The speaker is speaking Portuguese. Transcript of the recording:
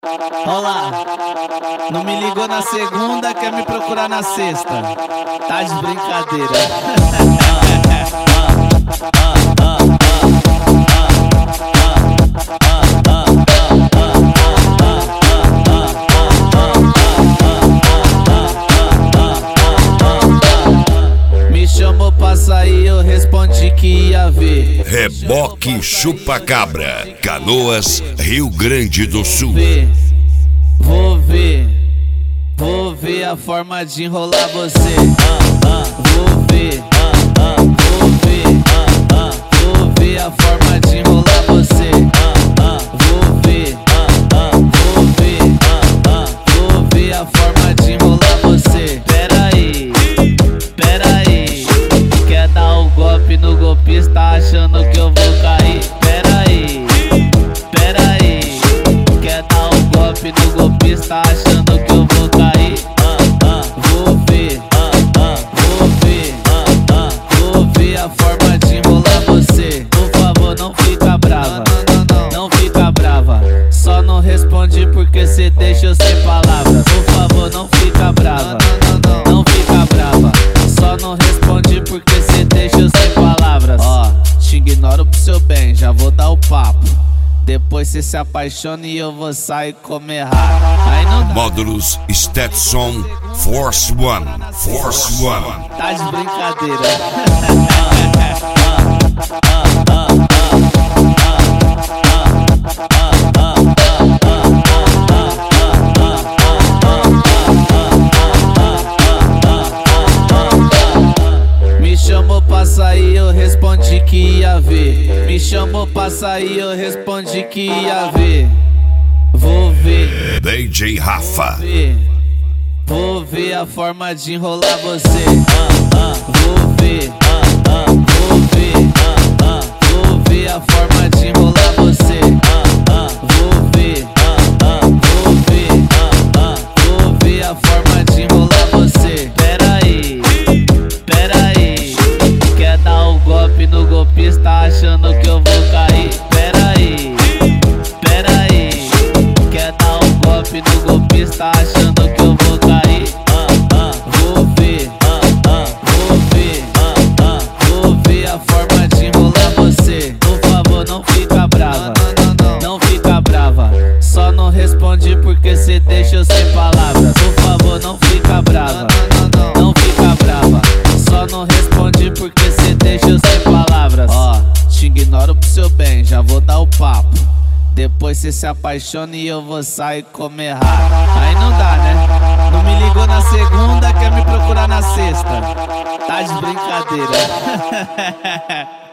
Olá, não me ligou na segunda, quer me procurar na sexta. Tá de brincadeira. Me chamou pra sair, eu respondi que ia ver. Reboque Chupacabra, Canoas, Rio Grande do Sul. Vou ver a forma de enrolar você. Vou ver a forma de enrolar você. Vou ver a forma de enrolar você. Pera aí, quer dar um golpe no golpista achando que eu vou cair? Pera aí, quer dar um golpe no golpista achando que eu vou cair? Vou ver a forma de enrolar você. Por favor, não fica brava, não fica brava. Só não responde porque cê deixa eu sem palavras. Por favor, não fica brava, não fica brava. Só não responde porque cê deixa eu sem palavras. Ó, te ignoro pro seu bem, já vou dar o papo. Depois cê se apaixona e eu vou sair comer rato. Aí não dá. Módulos Stetson Force One. Tá de brincadeira. Me chamou pra sair, eu respondi que ia ver. Me chamou pra sair, eu respondi que ia ver. Vou ver. DJ Rafa. Vou ver a forma de enrolar você. Vou ver a forma de enrolar você. Vou ver a forma de enrolar você. Pera aí, quer dar um golpe no golpista achando que eu vou cair? Pera aí, quer dar um golpe no golpista achando que eu vou cair? Vou ver a forma de enrolar você. Por favor, não fica brava, não fica brava. Só não responde porque cê deixa eu sem palavras. Por favor, não fica brava, não fica brava. Só não responde porque cê deixa eu sem palavras. Ó, te ignoro pro seu bem, já vou dar o papo. Depois cê se apaixona e eu vou sair comer rato. Aí não dá, né? Não me ligou na segunda, quer me procurar na sexta. Tá de brincadeira.